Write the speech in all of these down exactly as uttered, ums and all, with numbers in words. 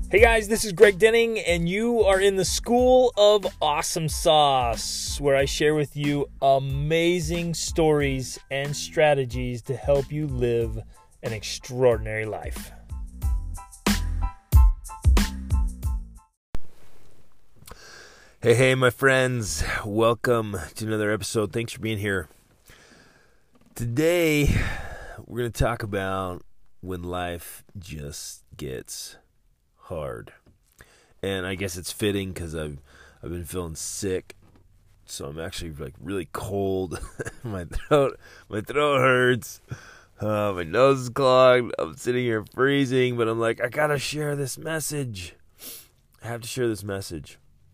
Hey guys, this is Greg Denning, and you are in the School of Awesome Sauce, where I share with you amazing stories and strategies to help you live an extraordinary life. Hey, hey, my friends. Welcome to another episode. Thanks for being here. Today, we're going to talk about when life just gets hard. And I guess it's fitting because I've I've been feeling sick, so I'm actually like really cold. my throat my throat hurts. Uh, my nose is clogged. I'm sitting here freezing, but I'm like, I gotta share this message. I have to share this message.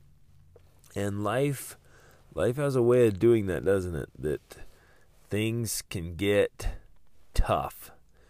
And life life has a way of doing that, doesn't it? That things can get tough.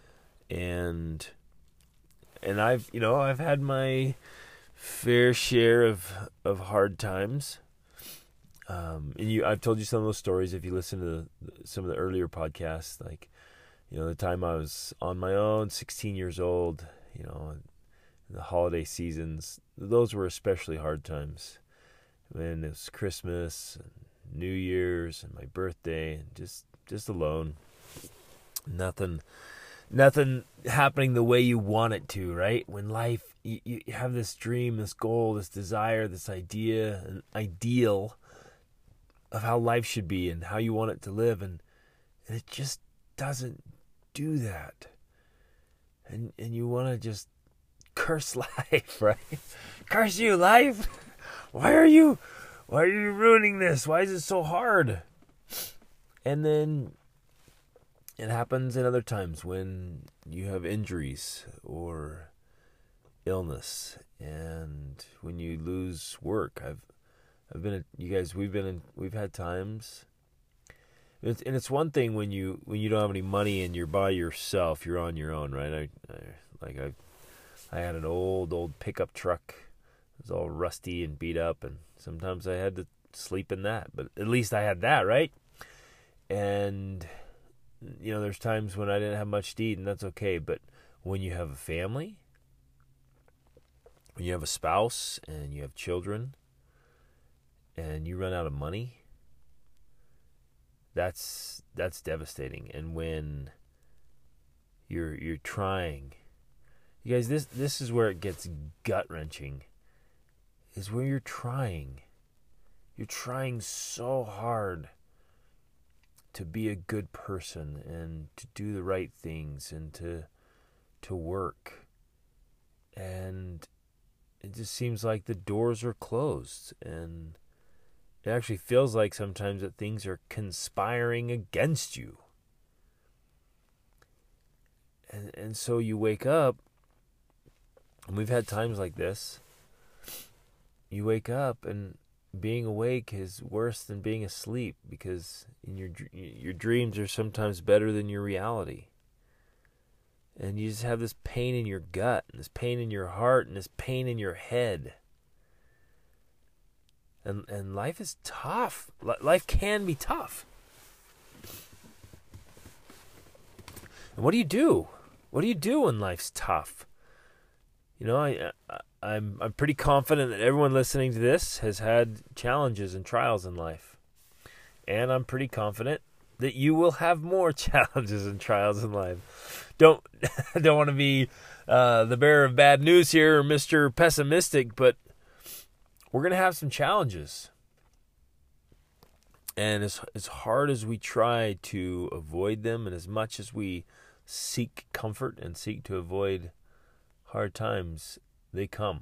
And And I've, you know, I've had my fair share of of hard times. Um, and you, I've told you some of those stories if you listen to the, some of the earlier podcasts. Like, you know, the time I was on my own, sixteen years old. You know, the holiday seasons. Those were especially hard times. When it was Christmas, and New Year's, and my birthday, and just just alone. Nothing. Nothing happening the way you want it to, right? When life, you, you have this dream, this goal, this desire, this idea, an ideal of how life should be and how you want it to live, and, and it just doesn't do that. And and you want to just curse life, right? Curse you, life! Why are you, why are you ruining this? Why is it so hard? And then it happens in other times when you have injuries or illness, and when you lose work. I've, I've been, you guys, we've been in, we've had times. It's, and it's one thing when you when you don't have any money and you're by yourself, you're on your own, right? I, I like I, I had an old old pickup truck. It was all rusty and beat up, and sometimes I had to sleep in that. But at least I had that, right? And you know, there's times when I didn't have much to eat, and that's okay. But when you have a family, when you have a spouse, and you have children, and you run out of money, that's that's devastating. And when you're you're trying, you guys, this this is where it gets gut wrenching. Is where you're trying, you're trying so hard to be a good person and to do the right things and to to work, and it just seems like the doors are closed, and it actually feels like sometimes that things are conspiring against you. And and so you wake up, and we've had times like this. You wake up, and being awake is worse than being asleep, because in your your dreams are sometimes better than your reality. And you just have this pain in your gut, and this pain in your heart, and this pain in your head. And and life is tough. Life can be tough. And what do you do? What do you do when life's tough? You know, I, I I'm I'm pretty confident that everyone listening to this has had challenges and trials in life. And I'm pretty confident that you will have more challenges and trials in life. Don't don't want to be uh, the bearer of bad news here or Mister Pessimistic, but we're going to have some challenges. And as as hard as we try to avoid them, and as much as we seek comfort and seek to avoid hard times, they come.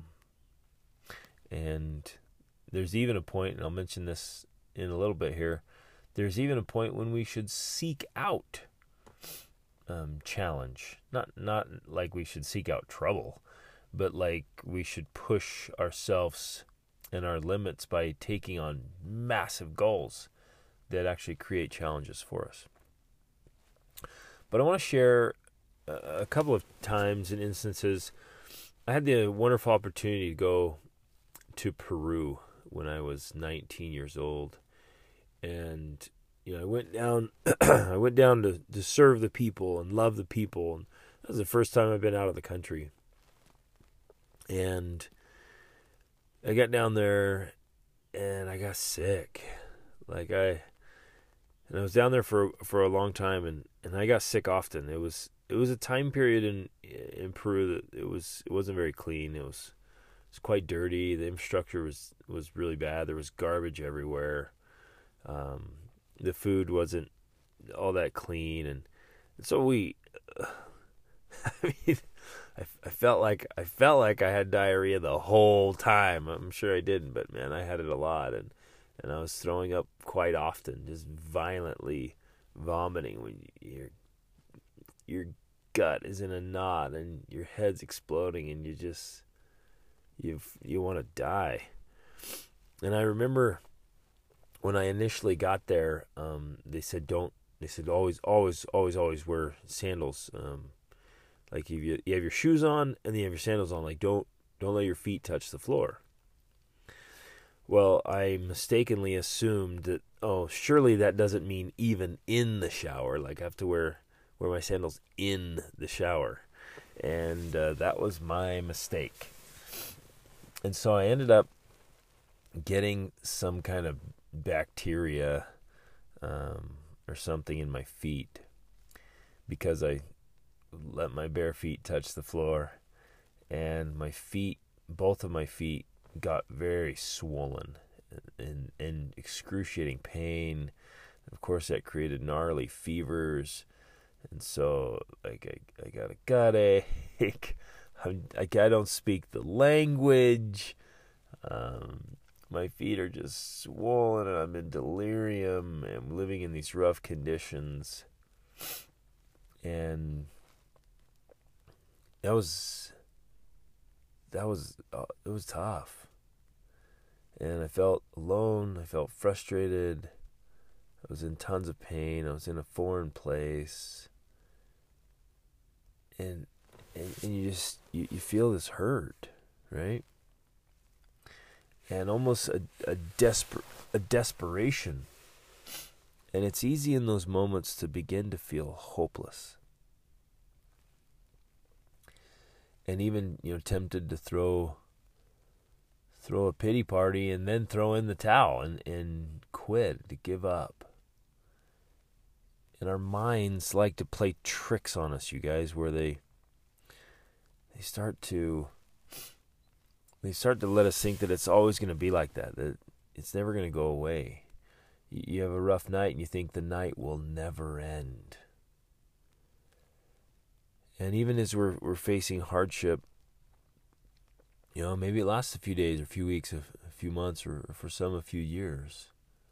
And there's even a point, and I'll mention this in a little bit here, there's even a point when we should seek out um, challenge. Not not like we should seek out trouble, but like we should push ourselves and our limits by taking on massive goals that actually create challenges for us. But I want to share a couple of times and instances. I had the wonderful opportunity to go to Peru when I was nineteen years old, and you know I went down. I went down to, to serve the people and love the people, and that was the first time I've been out of the country. And I got down there and I got sick. Like I, and I was down there for for a long time, and, and I got sick often. It was it was a time period in in Peru that it was it wasn't very clean. It was it was quite dirty. The infrastructure was was really bad. There was garbage everywhere. Um, the food wasn't all that clean, and, and so we. Uh, I mean, I, I felt like I felt like I had diarrhea the whole time. I'm sure I didn't, but man, I had it a lot, and and I was throwing up quite often, just violently vomiting when your your gut is in a knot and your head's exploding, and you just you you want to die. And I remember when I initially got there, um, they said don't. They said always, always, always, always wear sandals. Um, like if you you have your shoes on and then you have your sandals on, like don't don't let your feet touch the floor. Well, I mistakenly assumed that, oh, surely that doesn't mean even in the shower. Like I have to wear wear my sandals in the shower, and uh, that was my mistake. And so I ended up getting some kind of bacteria um, or something in my feet because I let my bare feet touch the floor, and my feet, both of my feet, got very swollen and, and excruciating pain. Of course, that created gnarly fevers, and so like I, I got a gut ache. I'm, like I don't speak the language. Um, my feet are just swollen, and I'm in delirium. And I'm living in these rough conditions, and that was that was uh, it was tough. And I felt alone. I felt frustrated. I was in tons of pain. I was in a foreign place, and and, and you just you, you feel this hurt, right? And almost a a desper a desperation. And it's easy in those moments to begin to feel hopeless, and even you know tempted to throw throw a pity party and then throw in the towel and, and quit, to give up. And our minds like to play tricks on us, you guys, where they they start to they start to let us think that it's always going to be like that, that it's never going to go away. You have a rough night and you think the night will never end. And even as we're we're facing hardship, you know, maybe it lasts a few days or a few weeks, a, a few months, or, or for some a few years.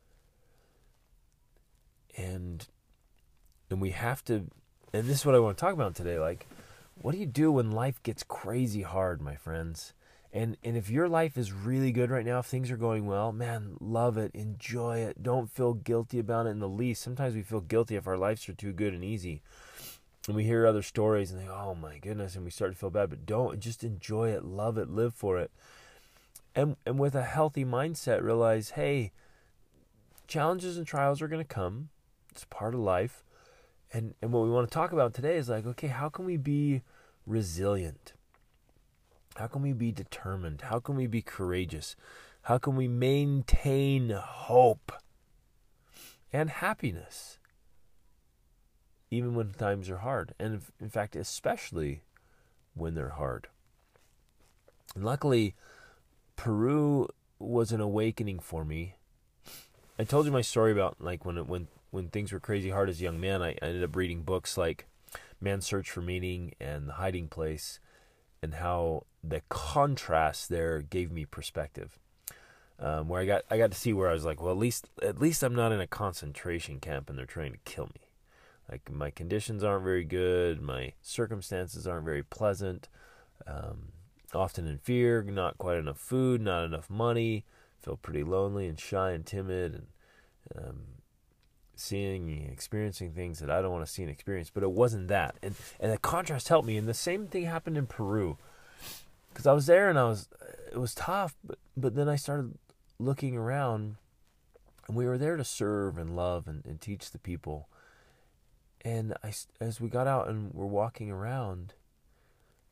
And and we have to, and this is what I want to talk about today, like, what do you do when life gets crazy hard, my friends? And and if your life is really good right now, if things are going well, man, love it, enjoy it. Don't feel guilty about it in the least. Sometimes we feel guilty if our lives are too good and easy. And we hear other stories and think, oh my goodness, and we start to feel bad. But don't, just enjoy it, love it, live for it. And and with a healthy mindset, realize, hey, challenges and trials are going to come. It's part of life. And and what we want to talk about today is like, okay, how can we be resilient? How can we be determined? How can we be courageous? How can we maintain hope and happiness even when times are hard? And in fact, especially when they're hard. And luckily, Peru was an awakening for me. I told you my story about like when it, when when things were crazy hard as a young man. I, I ended up reading books like Man's Search for Meaning and The Hiding Place, and how the contrast there gave me perspective. Um, where I got I got to see where I was like, well, at least at least I'm not in a concentration camp and they're trying to kill me. Like my conditions aren't very good, my circumstances aren't very pleasant. Um, often in fear, not quite enough food, not enough money. Feel pretty lonely and shy and timid, and um, seeing and experiencing things that I don't want to see and experience. But it wasn't that, and and the contrast helped me. And the same thing happened in Peru, because I was there and I was it was tough, but but then I started looking around, and we were there to serve and love and, and teach the people. And I, as we got out and we're walking around,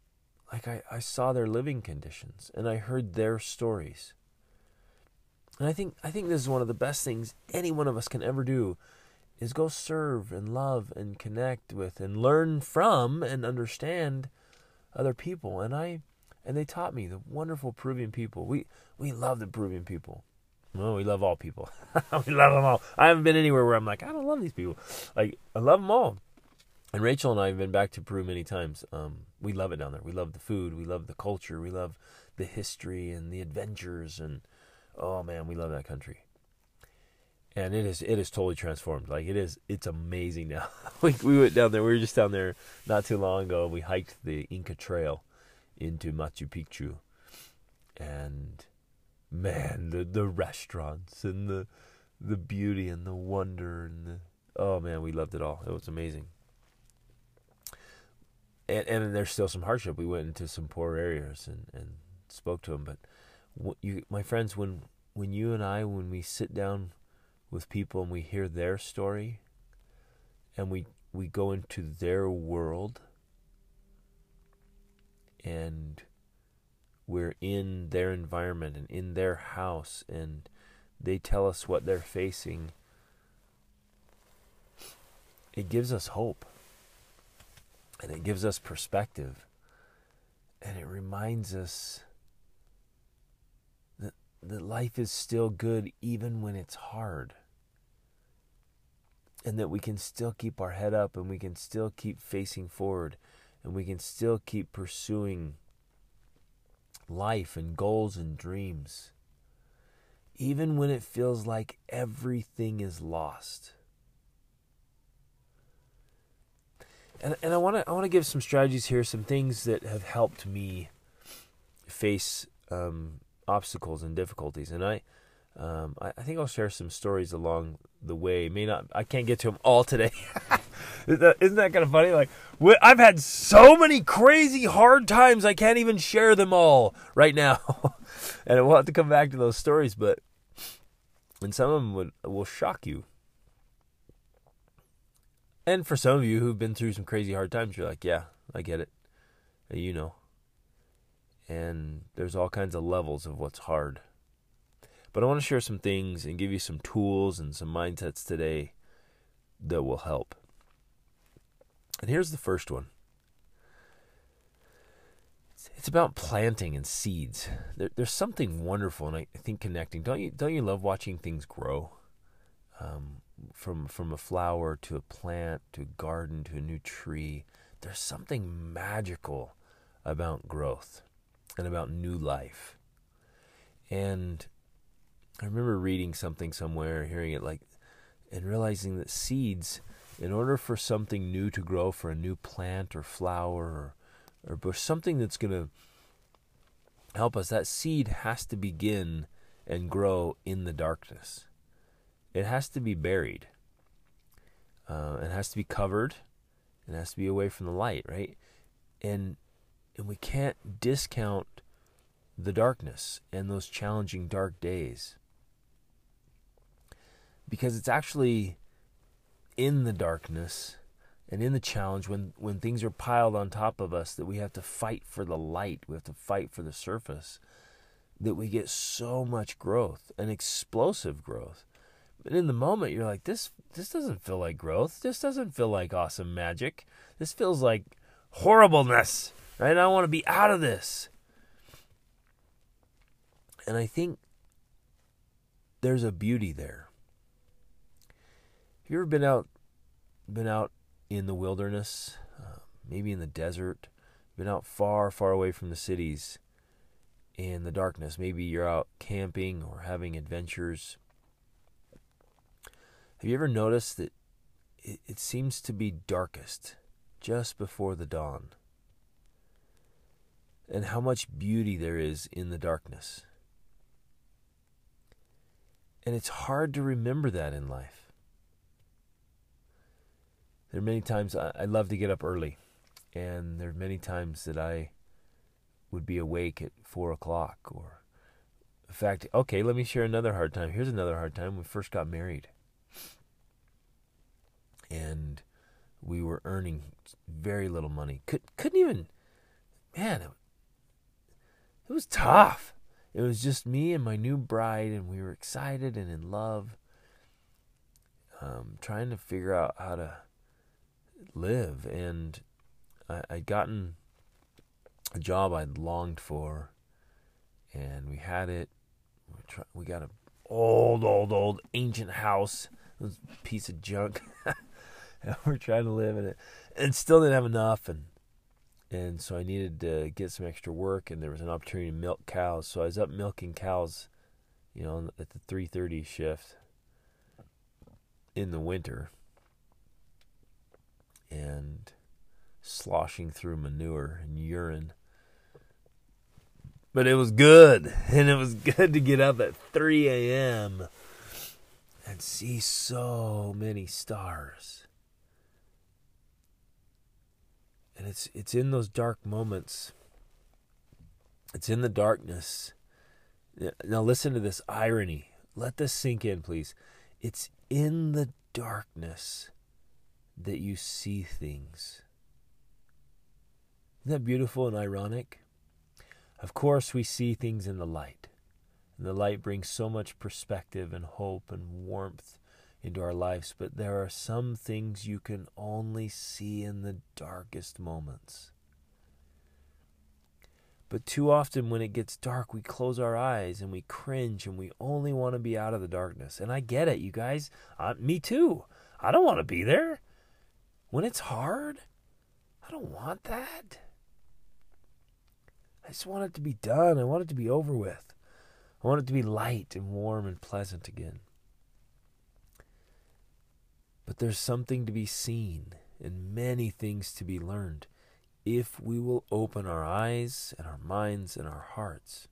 like I, I saw their living conditions and I heard their stories. And I think I think this is one of the best things any one of us can ever do, is go serve and love and connect with and learn from and understand other people. And I and they taught me, the wonderful Peruvian people. We we love the Peruvian people. Well, we love all people. We love them all. I haven't been anywhere where I'm like, I don't love these people. Like, I love them all. And Rachel and I have been back to Peru many times. Um, we love it down there. We love the food. We love the culture. We love the history and the adventures. And, oh, man, we love that country. And it is it is totally transformed. Like, it is, it's amazing now. we, we went down there. We were just down there not too long ago. We hiked the Inca Trail into Machu Picchu. And, man, the, the restaurants and the the beauty and the wonder. And the, oh, man, we loved it all. It was amazing. And, and there's still some hardship. We went into some poor areas and, and spoke to them. But, what you, my friends, when when you and I, when we sit down with people and we hear their story and we we go into their world and we're in their environment and in their house and they tell us what they're facing, it gives us hope and it gives us perspective and it reminds us that, that life is still good even when it's hard. And that we can still keep our head up and we can still keep facing forward and we can still keep pursuing life and goals and dreams, even when it feels like everything is lost. And and I want to I want to give some strategies here, some things that have helped me face um, obstacles and difficulties. And I, um, I I think I'll share some stories along the way. May not, I can't get to them all today. Isn't that, isn't that kind of funny? Like, I've had so many crazy hard times, I can't even share them all right now. And we'll have to come back to those stories, but and some of them would, will shock you. And for some of you who've been through some crazy hard times, you're like, yeah, I get it. You know. And there's all kinds of levels of what's hard. But I want to share some things and give you some tools and some mindsets today that will help. And here's the first one. It's about planting and seeds. There, there's something wonderful, and I think connecting. Don't you? Don't you love watching things grow? Um, from from a flower to a plant to a garden to a new tree. There's something magical about growth and about new life. And I remember reading something somewhere, hearing it like, and realizing that seeds, in order for something new to grow, for a new plant or flower or, or bush, something that's going to help us, that seed has to begin and grow in the darkness. It has to be buried. Uh, it has to be covered. It has to be away from the light, right? And and we can't discount the darkness and those challenging dark days. Because it's actually in the darkness and in the challenge, when, when things are piled on top of us, that we have to fight for the light, we have to fight for the surface, that we get so much growth, an explosive growth. But in the moment, you're like, this this doesn't feel like growth. This doesn't feel like awesome magic. This feels like horribleness, right? I want to be out of this. And I think there's a beauty there. Have you ever been out, been out in the wilderness, uh, maybe in the desert, been out far, far away from the cities, in the darkness? Maybe you're out camping or having adventures. Have you ever noticed that it, it seems to be darkest just before the dawn? And how much beauty there is in the darkness. And it's hard to remember that in life. There are many times I, I love to get up early. And there are many times that I would be awake at four o'clock. Or, in fact, okay, let me share another hard time. Here's another hard time. We first got married. And we were earning very little money. Could, couldn't even, man, it was tough. It was just me and my new bride, and we were excited and in love, um, trying to figure out how to live. And I, I'd gotten a job I'd longed for, and we had it. We, try, we got an old, old, old ancient house. It was a piece of junk. And we're trying to live in it, and still didn't have enough. And And so I needed to get some extra work, and there was an opportunity to milk cows. So I was up milking cows, you know, at the three thirty shift in the winter, and sloshing through manure and urine. But it was good, and it was good to get up at three a.m. and see so many stars. And it's it's in those dark moments. It's in the darkness. Now listen to this irony. Let this sink in, please. It's in the darkness that you see things. Isn't that beautiful and ironic? Of course, we see things in the light. And the light brings so much perspective and hope and warmth into our lives, but there are some things you can only see in the darkest moments. But too often when it gets dark, we close our eyes and we cringe, and we only want to be out of the darkness. And I get it, you guys. Uh, me too. I don't want to be there. When it's hard, I don't want that. I just want it to be done. I want it to be over with. I want it to be light and warm and pleasant again. But there's something to be seen and many things to be learned if we will open our eyes and our minds and our hearts.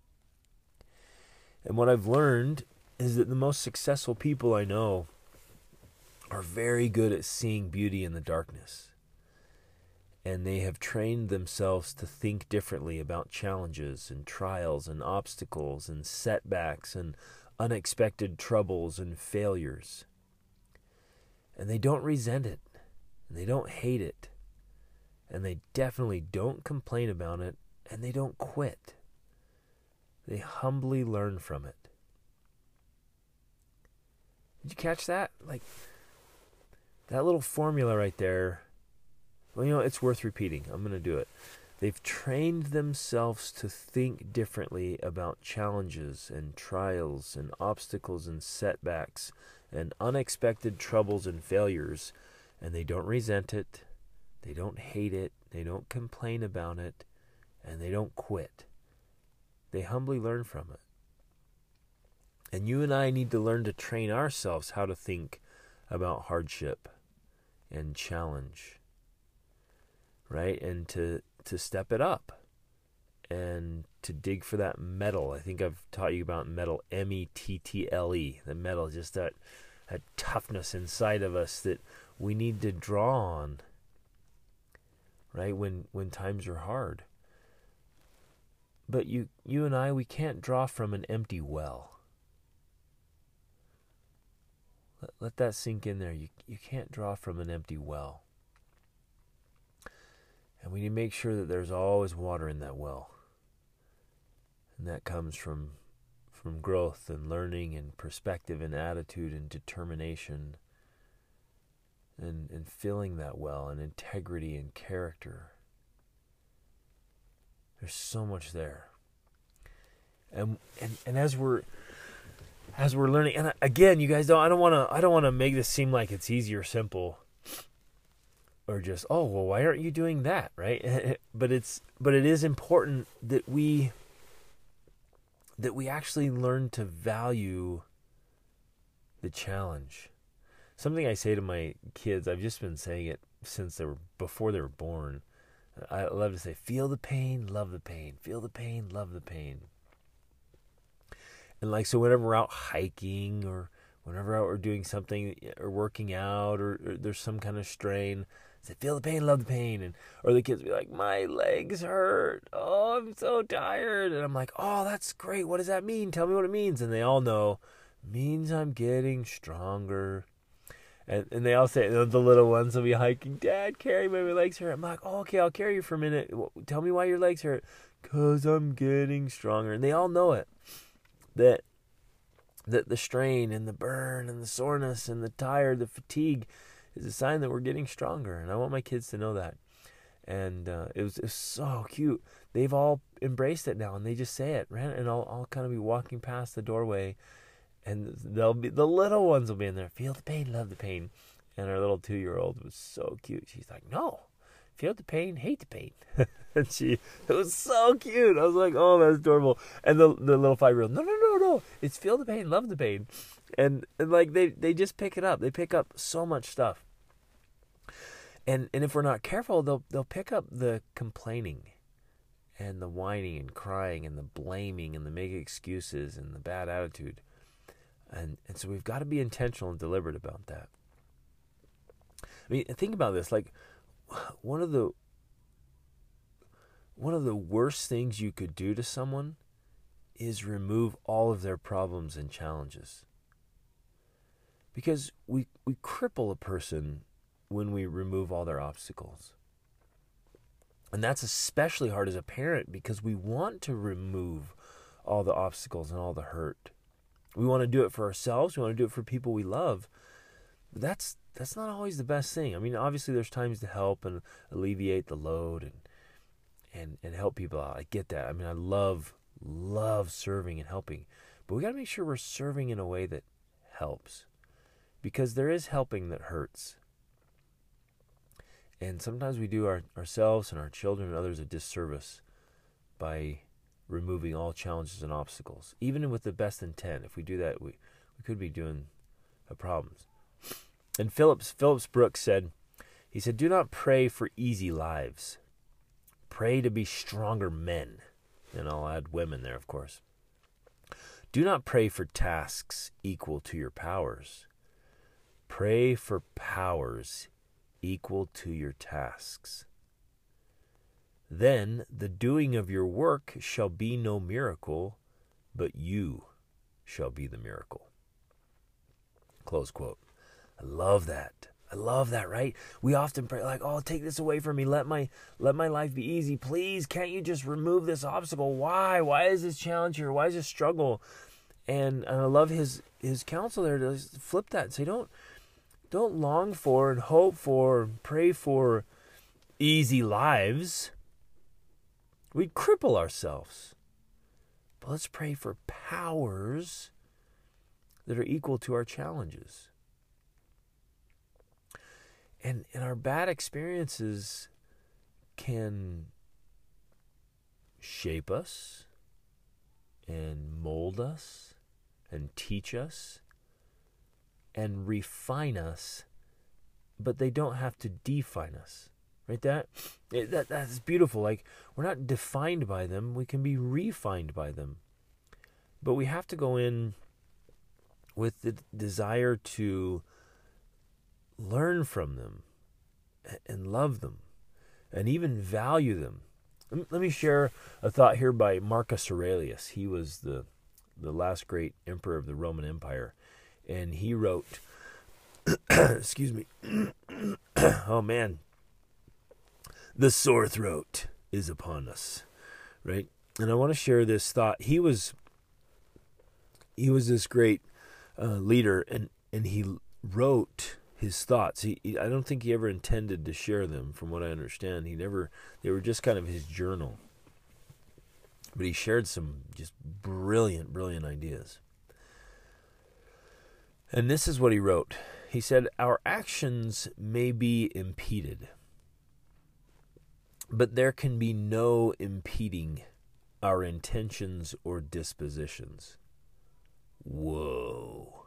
And what I've learned is that the most successful people I know are very good at seeing beauty in the darkness. And they have trained themselves to think differently about challenges and trials and obstacles and setbacks and unexpected troubles and failures. And they don't resent it, and they don't hate it, and they definitely don't complain about it, and they don't quit. They humbly learn from it. Did you catch that? Like, that little formula right there, well, you know, it's worth repeating. I'm going to do it. They've trained themselves to think differently about challenges and trials and obstacles and setbacks and unexpected troubles and failures, and they don't resent it, they don't hate it, they don't complain about it, and they don't quit. They humbly learn from it. And you and I need to learn to train ourselves how to think about hardship and challenge, right? And to, to step it up and to dig for that mettle. I think I've taught you about mettle, M E T T L E. The mettle, just that, that toughness inside of us that we need to draw on, right? When when times are hard. But you you and I, we can't draw from an empty well. Let, let that sink in there. You you can't draw from an empty well. And we need to make sure that there's always water in that well. And that comes from from growth and learning and perspective and attitude and determination and, and filling that well and integrity and character. There's so much there. And and, and as we're as we're learning, and again, you guys don't I don't wanna I don't wanna make this seem like it's easy or simple. Or just, oh well, why aren't you doing that, right? But it's but it is important that we that we actually learn to value the challenge. Something I say to my kids, I've just been saying it since they were before they were born. I love to say, feel the pain, love the pain. Feel the pain, love the pain. And like, so whenever we're out hiking or whenever we're doing something or working out or, or there's some kind of strain, say, feel the pain, love the pain. And or the kids be like, my legs hurt. Oh, I'm so tired. And I'm like, oh, that's great. What does that mean? Tell me what it means. And they all know, it means I'm getting stronger. And and they all say, the little ones will be hiking, Dad, carry me, my legs hurt. I'm like, oh, okay, I'll carry you for a minute. Tell me why your legs hurt. Because I'm getting stronger. And they all know it. That, that the strain and the burn and the soreness and the tired, the fatigue is a sign that we're getting stronger. And I want my kids to know that. And uh, it, was, it was so cute. They've all embraced it now, and they just say it, right? And I'll, I'll kind of be walking past the doorway, and they'll be the little ones will be in there. Feel the pain, love the pain. And our little two-year-old was so cute. She's like, no, feel the pain, hate the pain. And she, it was so cute. I was like, oh, that's adorable. And the the little five-year-old, no, no, no, no, it's feel the pain, love the pain. And, and like they, they just pick it up. They pick up so much stuff. And and if we're not careful, they'll they'll pick up the complaining and the whining and crying and the blaming and the making excuses and the bad attitude. And and so we've got to be intentional and deliberate about that. I mean, think about this. Like, one of the one of the worst things you could do to someone is remove all of their problems and challenges. Because we we cripple a person when we remove all their obstacles. And that's especially hard as a parent, because we want to remove all the obstacles and all the hurt. We want to do it for ourselves. We want to do it for people we love. But that's that's not always the best thing. I mean, obviously there's times to help and alleviate the load and and, and help people out. I get that. I mean, I love, love serving and helping. But we got to make sure we're serving in a way that helps. Because there is helping that hurts. And sometimes we do our, ourselves and our children and others a disservice by removing all challenges and obstacles. Even with the best intent, if we do that, we, we could be doing uh, problems. And Phillips, Phillips Brooks said, he said, do not pray for easy lives. Pray to be stronger men. And I'll add women there, of course. Do not pray for tasks equal to your powers. Pray for powers equal to your tasks. Then the doing of your work shall be no miracle, but you shall be the miracle. Close quote. I love that. I love that, right? We often pray like, oh, take this away from me. Let my let my life be easy. Please, can't you just remove this obstacle? Why? Why is this challenge here? Why is this struggle? And, and I love his, his counsel there to flip that and say, don't Don't long for and hope for and pray for easy lives. We cripple ourselves. But let's pray for powers that are equal to our challenges. And, and our bad experiences can shape us and mold us and teach us and refine us, but they don't have to define us, right? That, it, that that's beautiful. Like, we're not defined by them. We can be refined by them, but we have to go in with the desire to learn from them and love them and even value them. Let me share a thought here by Marcus Aurelius. He was the, the last great emperor of the Roman Empire. And he wrote, excuse me, oh man, the sore throat is upon us, right? And I want to share this thought. He was, he was this great uh, leader, and, and he wrote his thoughts. He, he, I don't think he ever intended to share them, from what I understand. He never, they were just kind of his journal. But he shared some just brilliant, brilliant ideas. And this is what he wrote. He said, our actions may be impeded, but there can be no impeding our intentions or dispositions. Whoa.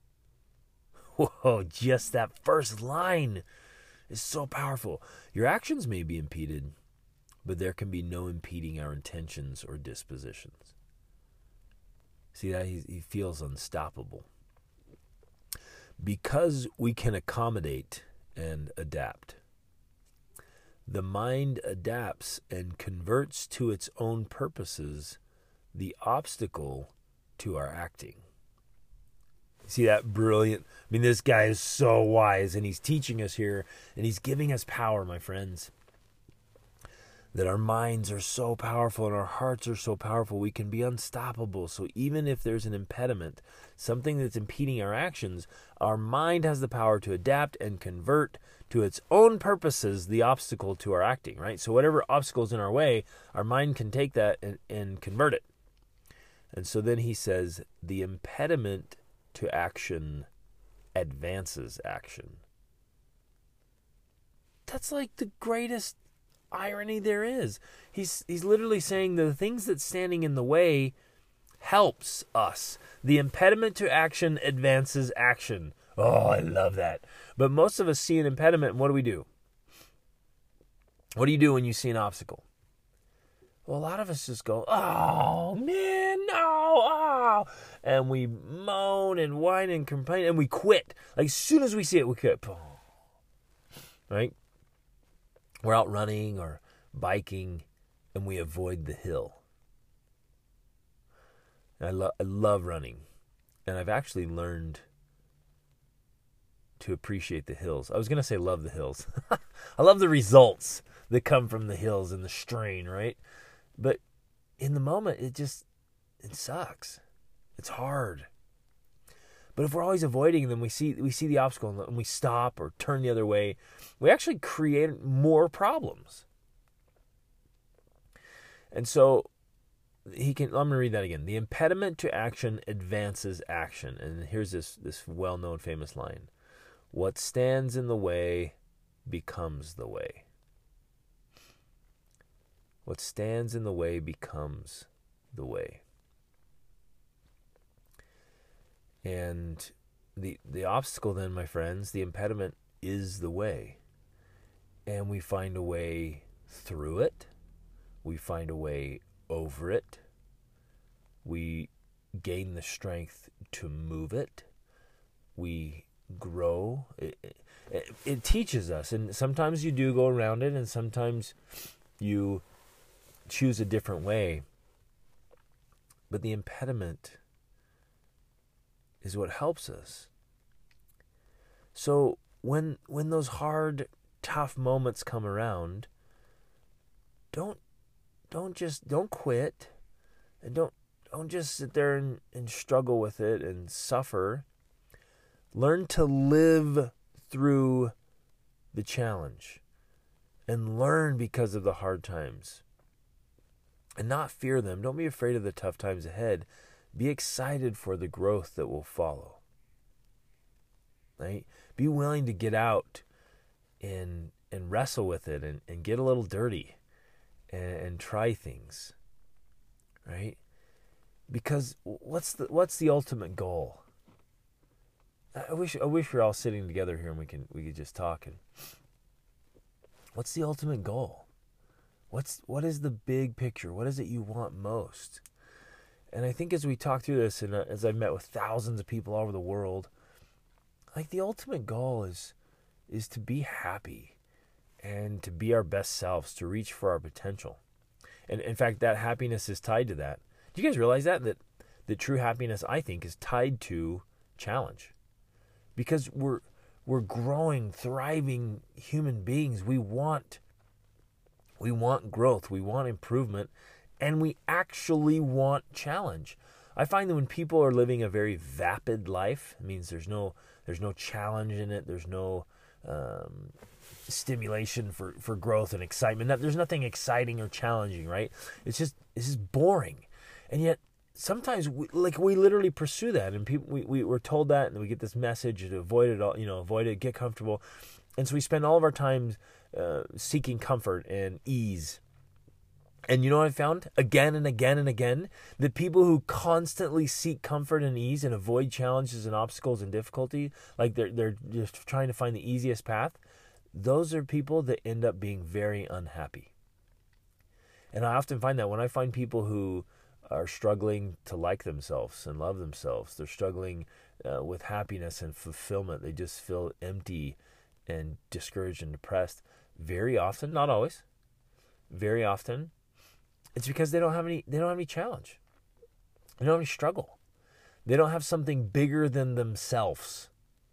Whoa, just that first line is so powerful. Your actions may be impeded, but there can be no impeding our intentions or dispositions. See that? He, he feels unstoppable. Because we can accommodate and adapt. The mind adapts and converts to its own purposes the obstacle to our acting. See that brilliant? I mean, this guy is so wise, and he's teaching us here, and he's giving us power, my friends. That our minds are so powerful and our hearts are so powerful, we can be unstoppable. So even if there's an impediment, something that's impeding our actions, our mind has the power to adapt and convert to its own purposes the obstacle to our acting, right? So whatever obstacle's in our way, our mind can take that and, and convert it. And so then he says, the impediment to action advances action. That's like the greatest irony there is. He's he's literally saying the things that's standing in the way helps us. The impediment to action advances action. Oh, I love that. But most of us see an impediment, and what do we do? What do you do when you see an obstacle? Well, a lot of us just go, oh, man, no, oh. And we moan and whine and complain, and we quit. Like, as soon as we see it, we quit. Right? We're out running or biking, and we avoid the hill. I, lo- I love running, and I've actually learned to appreciate the hills. I was going to say love the hills. I love the results that come from the hills and the strain, right? But in the moment, it just, it sucks. It's hard. But if we're always avoiding them, we see we see the obstacle and we stop or turn the other way, we actually create more problems. And so he can, I'm going to read that again. The impediment to action advances action. And here's this, this well-known famous line. What stands in the way becomes the way. What stands in the way becomes the way. And the the obstacle then, my friends, the impediment is the way. And we find a way through it. We find a way over it. We gain the strength to move it. We grow. It, it, it teaches us. And sometimes you do go around it, and sometimes you choose a different way. But the impediment is what helps us. So when when those hard, tough moments come around, don't don't just don't quit, and don't don't just sit there and, and struggle with it and suffer. Learn to live through the challenge and learn because of the hard times. And not fear them. Don't be afraid of the tough times ahead. Be excited for the growth that will follow. Right? Be willing to get out and and wrestle with it and, and get a little dirty and, and try things. Right? Because what's the what's the ultimate goal? I wish I wish we were all sitting together here and we can we could just talk. And what's the ultimate goal? What's what is the big picture? What is it you want most? And I think as we talk through this, and as I've met with thousands of people all over the world, like the ultimate goal is is to be happy and to be our best selves, to reach for our potential. And in fact, that happiness is tied to that. Do you guys realize that? That the true happiness, I think, is tied to challenge. Because we're we're growing, thriving human beings. We want We want growth, we want improvement, and we actually want challenge. I find that when people are living a very vapid life, it means there's no there's no challenge in it, there's no um, stimulation for, for growth and excitement. There's nothing exciting or challenging, right? It's just it's just boring. And yet sometimes we, like we literally pursue that, and people we, we we're told that, and we get this message to avoid it all, you know, avoid it, get comfortable. And so we spend all of our time uh, seeking comfort and ease. And you know what I found again and again and again? The people who constantly seek comfort and ease and avoid challenges and obstacles and difficulty, like they're they're just trying to find the easiest path, those are people that end up being very unhappy. And I often find that when I find people who are struggling to like themselves and love themselves, they're struggling uh, with happiness and fulfillment, they just feel empty and discouraged and depressed, very often, not always, very often, it's because they don't have any they don't have any challenge. They don't have any struggle. They don't have something bigger than themselves.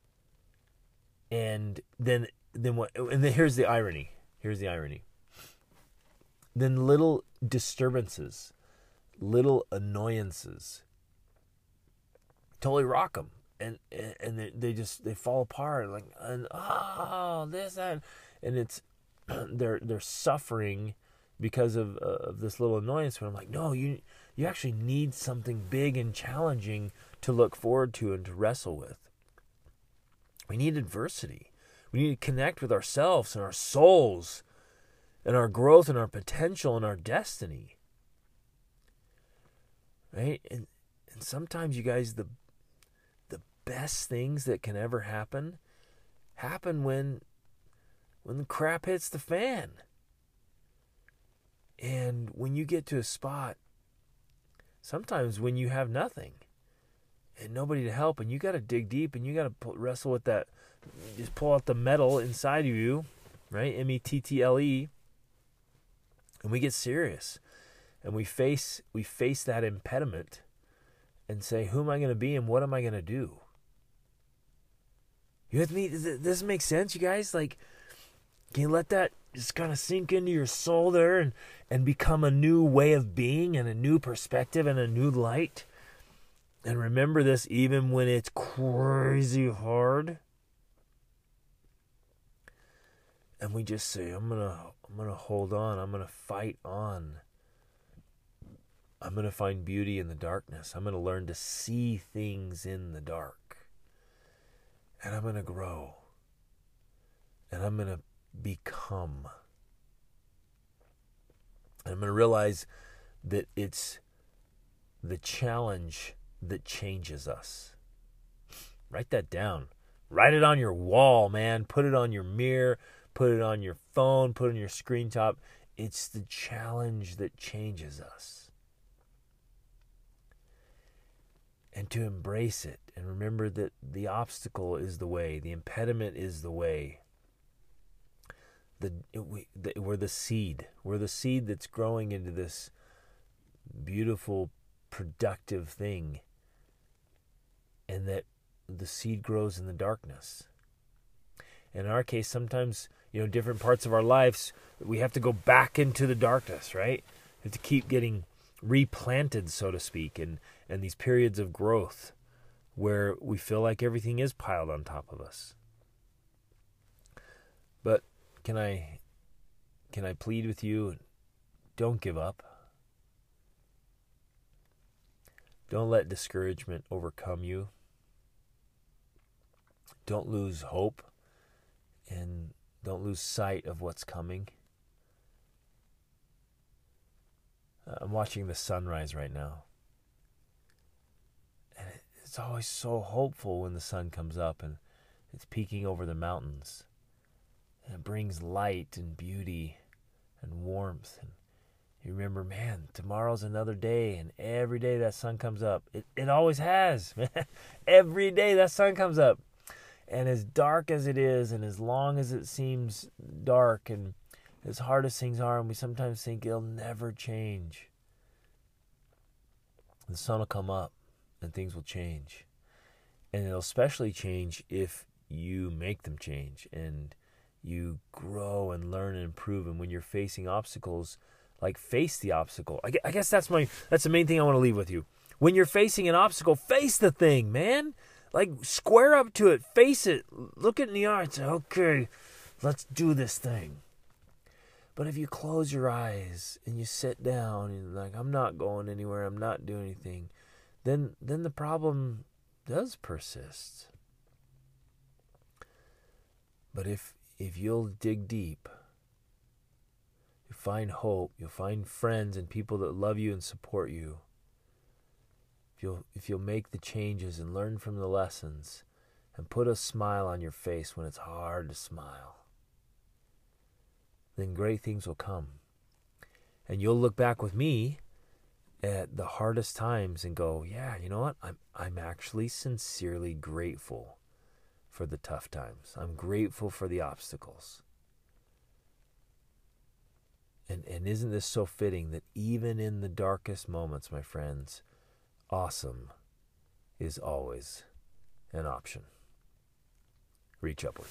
And then then what and then here's the irony. Here's the irony. Then little disturbances, little annoyances totally rock them. And and they, they just they fall apart like and oh this that and it's they're they're suffering because of uh, of this little annoyance. But I'm like, no, you you actually need something big and challenging to look forward to and to wrestle with. We need adversity. We need to connect with ourselves and our souls and our growth and our potential and our destiny. Right? And and sometimes, you guys, the the best things that can ever happen happen when when the crap hits the fan. And when you get to a spot, sometimes when you have nothing and nobody to help, and you got to dig deep and you got to wrestle with that, just pull out the metal inside of you, right? M E T T L E. And we get serious. And we face we face that impediment and say, who am I going to be and what am I going to do? You with me? Does this make sense, you guys? Like, can you let that just kind of sink into your soul there and, and become a new way of being and a new perspective and a new light? And remember this even when it's crazy hard. And we just say, I'm gonna I'm gonna hold on, I'm gonna fight on. I'm gonna find beauty in the darkness. I'm gonna learn to see things in the dark. And I'm gonna grow. And I'm gonna become. And I'm gonna realize that it's the challenge that changes us. Write that down. Write it on your wall, man. Put it on your mirror. Put it on your phone. Put it on your screen top. It's the challenge that changes us. And to embrace it. And remember that the obstacle is the way. The impediment is the way. The, it, we, the We're the seed. We're the seed that's growing into this beautiful, productive thing. And that the seed grows in the darkness. In our case, sometimes, you know, different parts of our lives, we have to go back into the darkness, right? We have to keep getting replanted, so to speak, and, and these periods of growth where we feel like everything is piled on top of us. But can I, can I plead with you? Don't give up. Don't let discouragement overcome you. Don't lose hope, and don't lose sight of what's coming. I'm watching the sunrise right now. And it's always so hopeful when the sun comes up and it's peeking over the mountains. And it brings light and beauty and warmth. And you remember, man, tomorrow's another day, and every day that sun comes up. It, it always has, man. Every day that sun comes up. And as dark as it is, and as long as it seems dark, and as hard as things are, and we sometimes think it'll never change, the sun will come up, and things will change. And it'll especially change if you make them change, and you grow and learn and improve. And when you're facing obstacles, like, face the obstacle. I guess that's my that's the main thing I want to leave with you. When you're facing an obstacle, face the thing, man. Like, square up to it, face it, look it in the eye and say, okay, let's do this thing. But if you close your eyes and you sit down and like, I'm not going anywhere, I'm not doing anything, then then the problem does persist. But if if you'll dig deep, you'll find hope, you'll find friends and people that love you and support you. If you'll, if you'll make the changes and learn from the lessons and put a smile on your face when it's hard to smile, then great things will come. And you'll look back with me at the hardest times and go, yeah, you know what? I'm I'm actually sincerely grateful for the tough times. I'm grateful for the obstacles. And and isn't this so fitting that even in the darkest moments, my friends, awesome is always an option. Reach upward.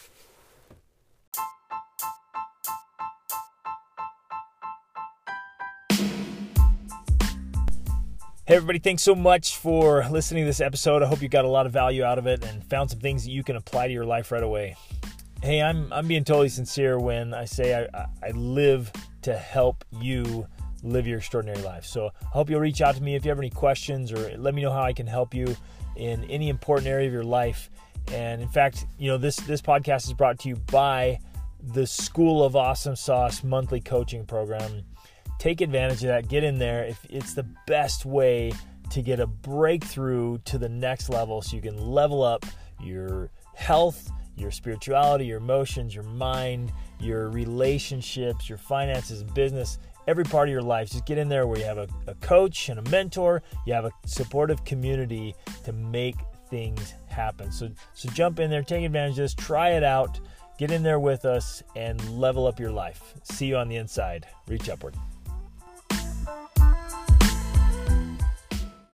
Hey everybody, thanks so much for listening to this episode. I hope you got a lot of value out of it and found some things that you can apply to your life right away. Hey, I'm I'm being totally sincere when I say I, I live to help you live your extraordinary life. So I hope you'll reach out to me if you have any questions, or let me know how I can help you in any important area of your life. And in fact, you know, this this podcast is brought to you by the School of Awesome Sauce monthly coaching program. Take advantage of that. Get in there. If it's the best way to get a breakthrough to the next level so you can level up your health, your spirituality, your emotions, your mind, your relationships, your finances, business, every part of your life. Just get in there where you have a, a coach and a mentor. You have a supportive community to make things happen. So, so jump in there, take advantage of this, try it out, get in there with us, and level up your life. See you on the inside. Reach upward.